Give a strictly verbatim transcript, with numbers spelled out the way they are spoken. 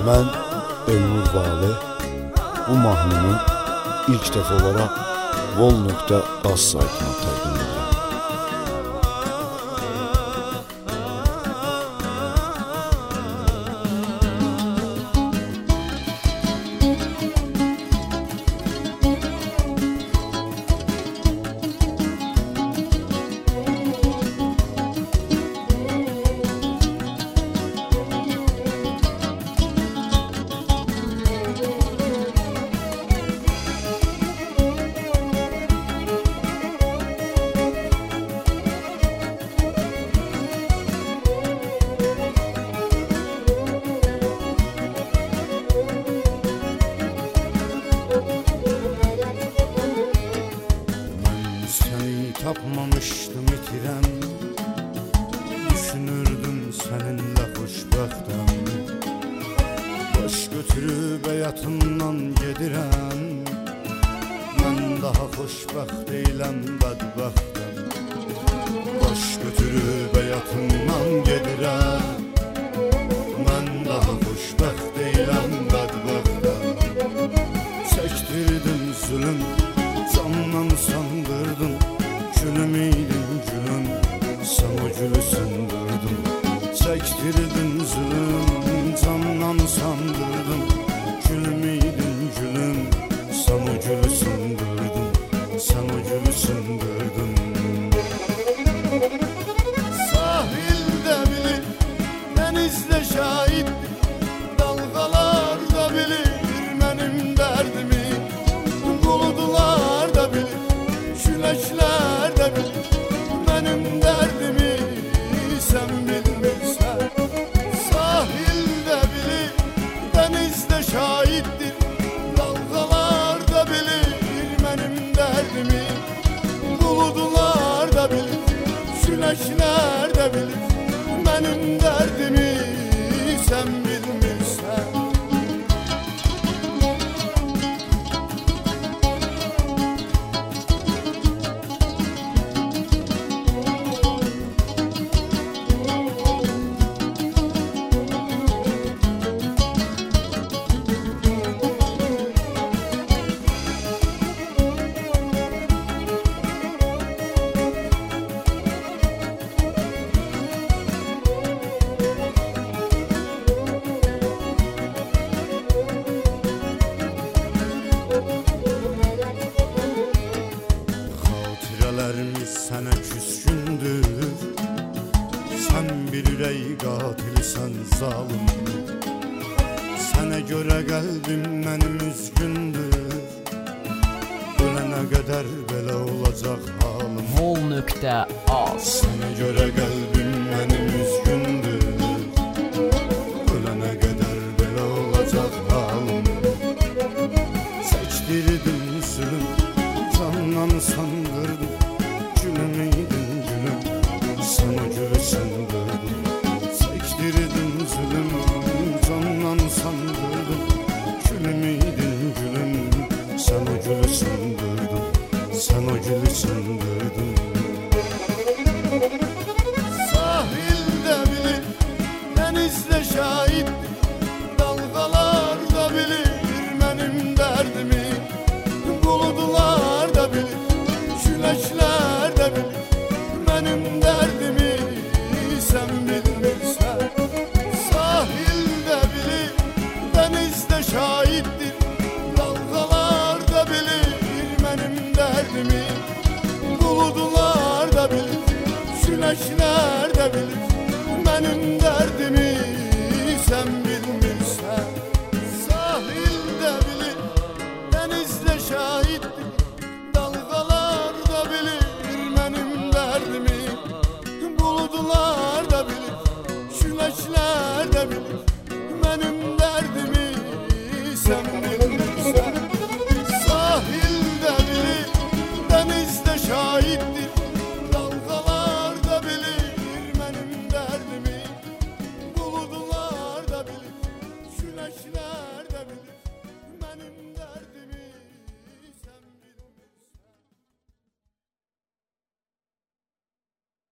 Mən Elnur Vali bu mahnını ilk dəfə olaraq vol nöqtə az saytına təqdim edirəm. Tapmamışdım itirəm, düşünürdüm səninlə xoşbəxtəm. Baş götürüb həyatımdan gedirəm, mən daha xoşbəxt deyiləm, bədbəxtəm. Baş götürüb həyatımdan gedirəm, mən daha xoşbəxt deyiləm, bədbəxtəm. Çəkdirdim zülüm, candan sandırdım, gülüm idin gülüm, sen o gülü söndürdün. Çektirdin zulüm, candan sandırdım, gülüm idin gülüm, sen o gülü söndürdün, sen o gülü söndürdün. Sahilde bilir, denizde şahit, dalgalar da bilir benim derdimi, bulutlar da bilir, güneşler de bilir benim derdimi, sen bilmirsen. Sahilde bilir, denizde şahittir, dalgalar da bilir benim derdimi, bulutlar da bilir, güneşler de bilir benim derdimi, sen bilmirsen. Xatirələrimiz sənə küskündür, sən bir ürək qatilsən zalım. Sənə görə qəlbim mənim üzgündür, ölənə qədər belə olacaq halım. vol nöqtə az. Sənə görə qəlbim mənim üzgündür, ölənə qədər belə olacaq halım. Çəkdirdim zülüm, candan sandırdım, gülüm idin gülüm, sen o gülü söndürdün. Çektirdin zulüm, candan sandırdım, gülüm idin gülüm, sen o gülü söndürdün, sen o gülü söndürdün. Sahilde bilir, denizde şahit, dalgalar da bilir benim derdimi, bulutlar da bilir, güneşler de bilir benim derdimi, sen bilmirsen. Sahilde bilir, denizde şahittir, dalgalar da bilir benim derdimi, bulutlar da bilir, güneşler de bilir benim derdimi,